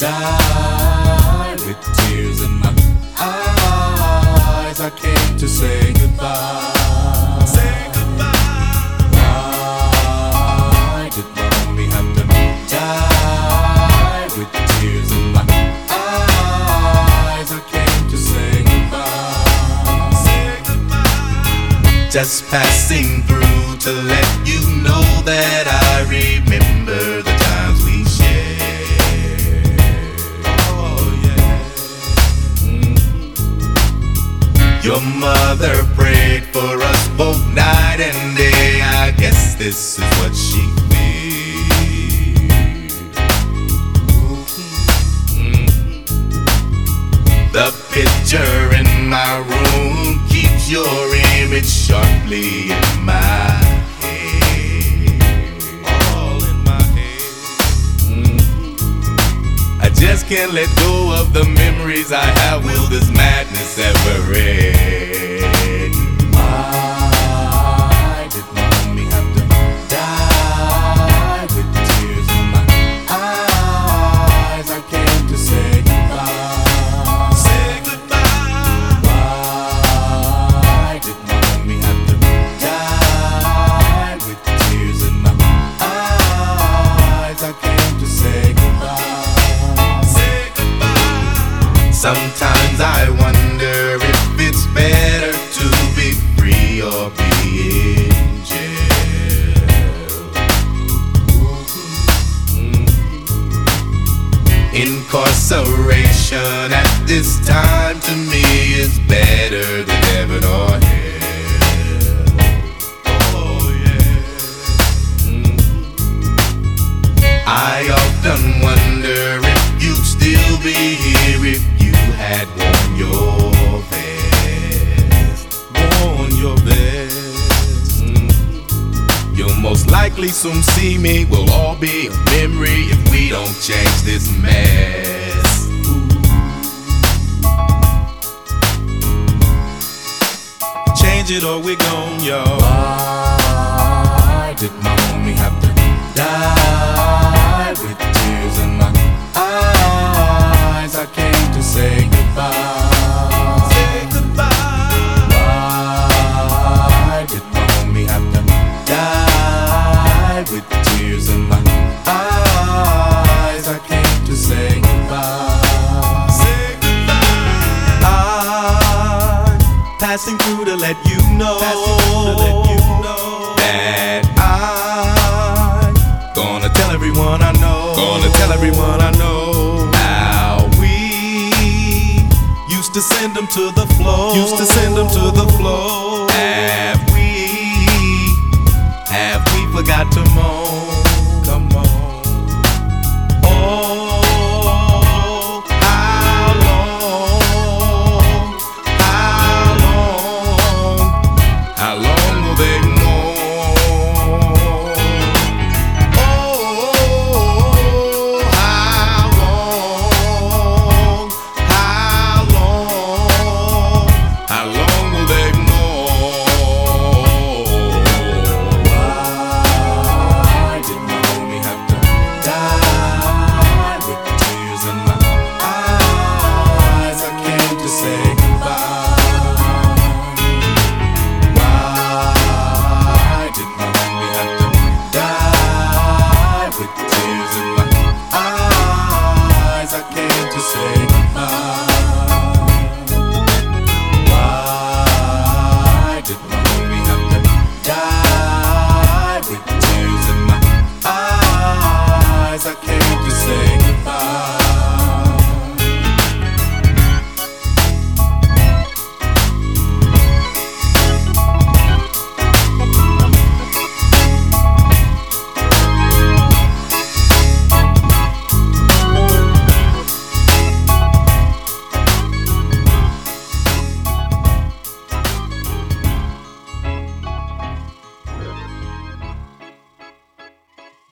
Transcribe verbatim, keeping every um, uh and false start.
died with tears in my eyes. I came to say goodbye. Say goodbye. Why did mommy have to die with tears in my eyes? I came to say goodbye. Say goodbye. Just passing through to let you know that I remember the times we shared. Oh yeah. Mm-hmm. Your mother prayed for us both night and day. I guess this is what she feared. Mm-hmm. The picture in my room keeps your image sharply in my just can't let go of the memories I have. Will this madness ever end? Why did mommy have to die with tears in my eyes? I came to say goodbye. Say goodbye. Why did mommy have to die with tears in my eyes? I came to say goodbye. Sometimes I wonder if it's better to be free or be in jail. Mm-hmm. Incarceration at this time to me is better than heaven or hell. Oh yeah. Mm-hmm. I often wonder if you'd still be here if had worn your vest, worn your vest. Mm-hmm. You'll most likely soon see me. We'll all be a memory if we don't change this mess. Ooh. Change it or we're gone, y'all. Why did my homie have to die with tears in my eyes? I came to say goodbye. Say goodbye. Why did my homie have to die with tears in my eyes? I came to say goodbye. Say goodbye. I'm passing through to let you know, to let you know that I'm gonna tell everyone I know, gonna tell everyone I know. Used to send them to the floor. Used to send them to the floor. Have we, have we forgot to moan?